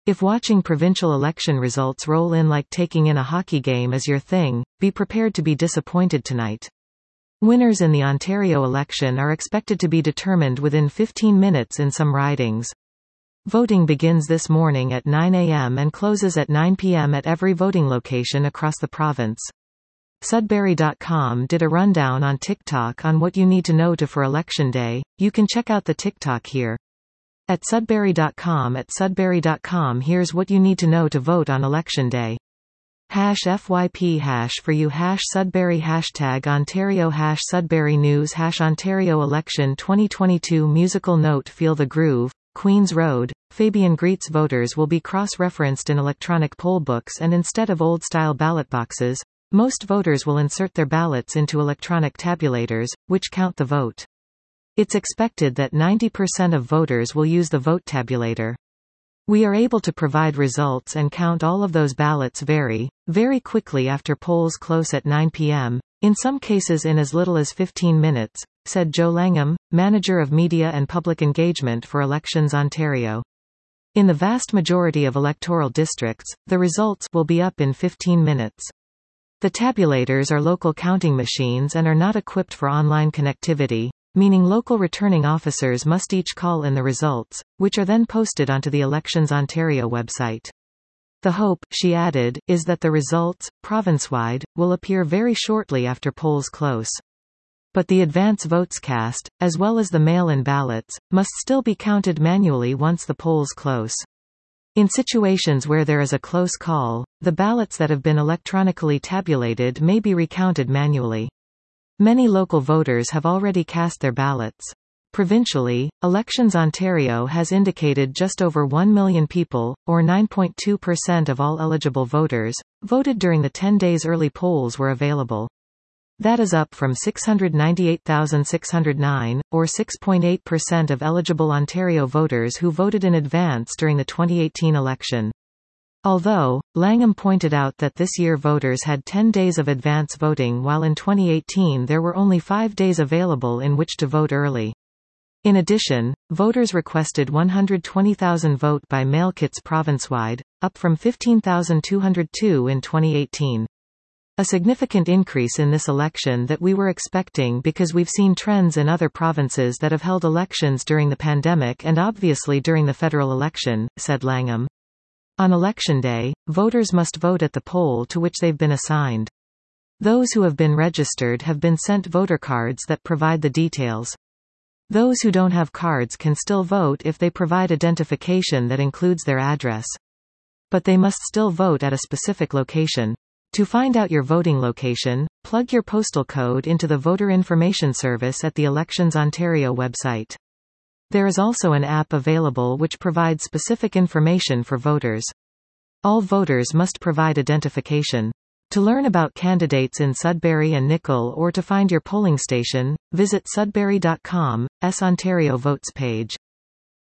If watching provincial election results roll in like taking in a hockey game is your thing, be prepared to be disappointed tonight. Winners in the Ontario election are expected to be determined within 15 minutes in some ridings. Voting begins this morning at 9 a.m. and closes at 9 p.m. at every voting location across the province. Sudbury.com did a rundown on TikTok on what you need to know for Election Day. You can check out the TikTok here. At Sudbury.com, here's what you need to know to vote on Election Day. #FYP # for you #Sudbury #Ontario #Sudbury News #Ontario Election 2022 Musical note: Feel the Groove, Queen's Road. Fabian greets voters will be cross-referenced in electronic poll books, and instead of old-style ballot boxes, most voters will insert their ballots into electronic tabulators, which count the vote. It's expected that 90% of voters will use the vote tabulator. We are able to provide results and count all of those ballots very quickly after polls close at 9 p.m., in some cases in as little as 15 minutes, said Joe Langham, Manager of Media and Public Engagement for Elections Ontario. In the vast majority of electoral districts, the results will be up in 15 minutes. The tabulators are local counting machines and are not equipped for online connectivity, meaning local returning officers must each call in the results, which are then posted onto the Elections Ontario website. The hope, she added, is that the results, province-wide, will appear very shortly after polls close. But the advance votes cast, as well as the mail-in ballots, must still be counted manually once the polls close. In situations where there is a close call, the ballots that have been electronically tabulated may be recounted manually. Many local voters have already cast their ballots. Provincially, Elections Ontario has indicated just over 1 million people, or 9.2% of all eligible voters, voted during the 10 days early polls were available. That is up from 698,609, or 6.8% of eligible Ontario voters who voted in advance during the 2018 election. Although, Langham pointed out that this year voters had 10 days of advance voting while in 2018 there were only 5 days available in which to vote early. In addition, voters requested 120,000 vote-by-mail kits province-wide, up from 15,202 in 2018. A significant increase in this election that we were expecting because we've seen trends in other provinces that have held elections during the pandemic and obviously during the federal election, said Langham. On Election Day, voters must vote at the poll to which they've been assigned. Those who have been registered have been sent voter cards that provide the details. Those who don't have cards can still vote if they provide identification that includes their address. But they must still vote at a specific location. To find out your voting location, plug your postal code into the Voter Information Service at the Elections Ontario website. There is also an app available which provides specific information for voters. All voters must provide identification. To learn about candidates in Sudbury and Nickel or to find your polling station, visit Sudbury.com's Ontario Votes page.